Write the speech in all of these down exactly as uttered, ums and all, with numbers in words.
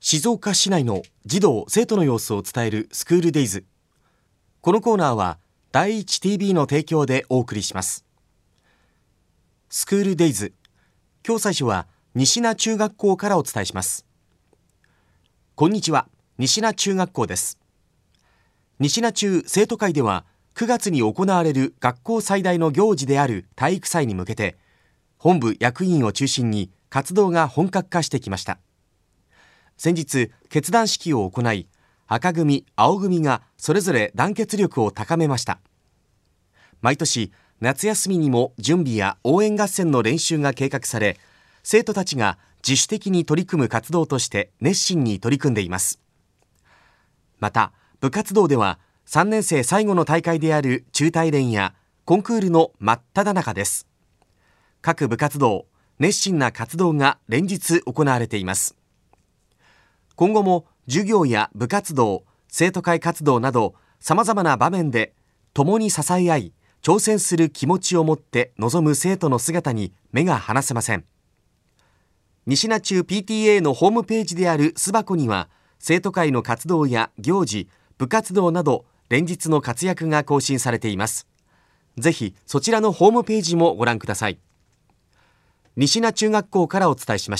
静岡市内の児童生徒の様子を伝えるスクールデイズ。このコーナーは第一 ティービー の提供でお送りします。スクールデイズ、今日最初は西名中学校からお伝えします。こんにちは、西名中学校です。西名中生徒会ではくがつに行われる学校最大の行事である体育祭に向けて、本部役員を中心に活動が本格化してきました。先日結団式を行い、赤組、青組がそれぞれ団結力を高めました。毎年夏休みにも準備や応援合戦の練習が計画され、生徒たちが自主的に取り組む活動として熱心に取り組んでいます。また部活動ではさんねん生最後の大会である中体連やコンクールの真っ只中です。各部活動、熱心な活動が連日行われています。今後も授業や部活動、生徒会活動など様々な場面で共に支え合い、挑戦する気持ちを持って臨む生徒の姿に目が離せません。西名中 ピーティーエー のホームページである巣箱には、生徒会の活動や行事、部活動など連日の活躍が更新されています。ぜひそちらのホームページもご覧ください。西名中学校からお伝えしました。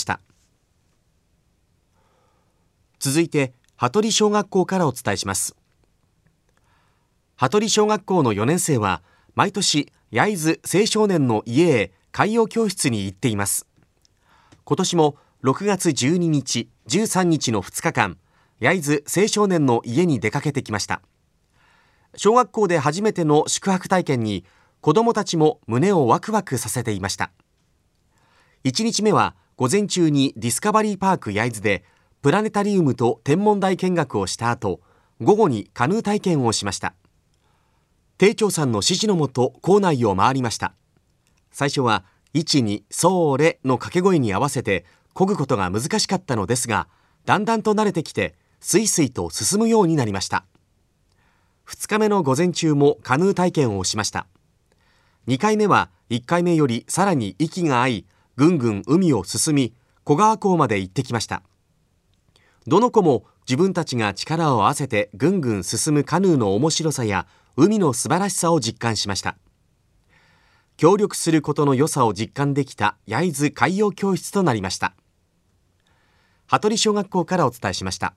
続いて羽鳥小学校からお伝えします。羽鳥小学校のよねん生は毎年焼津青少年の家へ海洋教室に行っています。今年もろくがつじゅうににち、じゅうさんにちのふつかかん、焼津青少年の家に出かけてきました。小学校で初めての宿泊体験に子どもたちも胸をワクワクさせていました。いちにちめは午前中にディスカバリーパーク焼津でプラネタリウムと天文台見学をした後、午後にカヌー体験をしました。艇長さんの指示のもと校内を回りました。最初はいちにそーれの掛け声に合わせて漕ぐことが難しかったのですが、だんだんと慣れてきてスイスイと進むようになりました。ふつかめの午前中もカヌー体験をしました。にかいめはいっかいめよりさらに息が合い、ぐんぐん海を進み、小川港まで行ってきました。どの子も自分たちが力を合わせてぐんぐん進むカヌーの面白さや海の素晴らしさを実感しました。協力することの良さを実感できた焼津海洋教室となりました。羽鳥小学校からお伝えしました。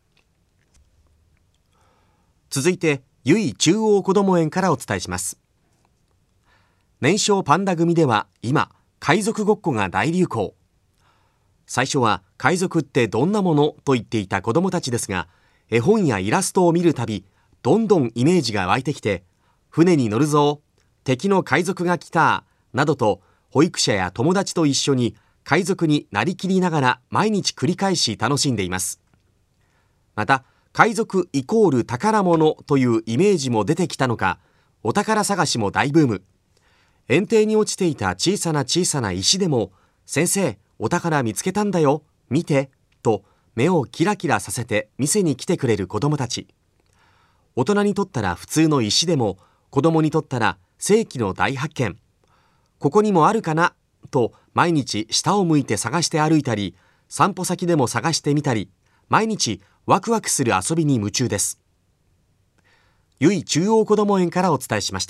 続いて由比中央こども園からお伝えします。年少パンダ組では今海賊ごっこが大流行。最初は海賊ってどんなものと言っていた子どもたちですが、絵本やイラストを見るたびどんどんイメージが湧いてきて、船に乗るぞ、敵の海賊が来たなどと保育者や友達と一緒に海賊になりきりながら毎日繰り返し楽しんでいます。また海賊イコール宝物というイメージも出てきたのか、お宝探しも大ブーム。園庭に落ちていた小さな小さな石でも、先生お宝見つけたんだよ、見てと目をキラキラさせて店に来てくれる子どもたち。大人にとったら普通の石でも、子どもにとったら世紀の大発見。ここにもあるかなと毎日下を向いて探して歩いたり、散歩先でも探してみたり、毎日ワクワクする遊びに夢中です。由比中央こども園からお伝えしました。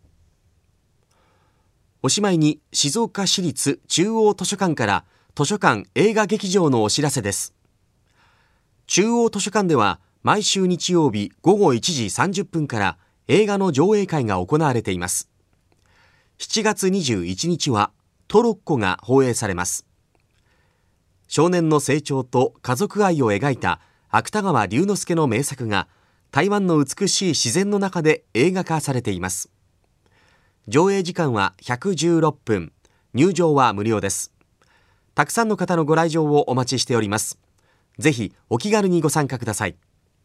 おしまいに静岡市立中央図書館から図書館映画劇場のお知らせです。中央図書館では毎週日曜日ごごいちじさんじゅっぷんから映画の上映会が行われています。しちがつにじゅういちにちはトロッコが放映されます。少年の成長と家族愛を描いた芥川龍之介の名作が台湾の美しい自然の中で映画化されています。上映時間はひゃくじゅうろっぷん、入場は無料です。たくさんの方のご来場をお待ちしております。ぜひお気軽にご参加ください。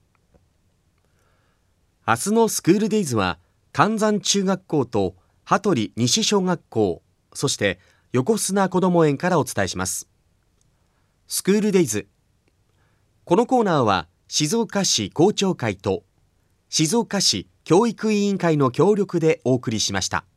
明日のスクールデイズは関山中学校と羽鳥西小学校、そして横砂こども園からお伝えします。スクールデイズ、このコーナーは静岡市校長会と静岡市教育委員会の協力でお送りしました。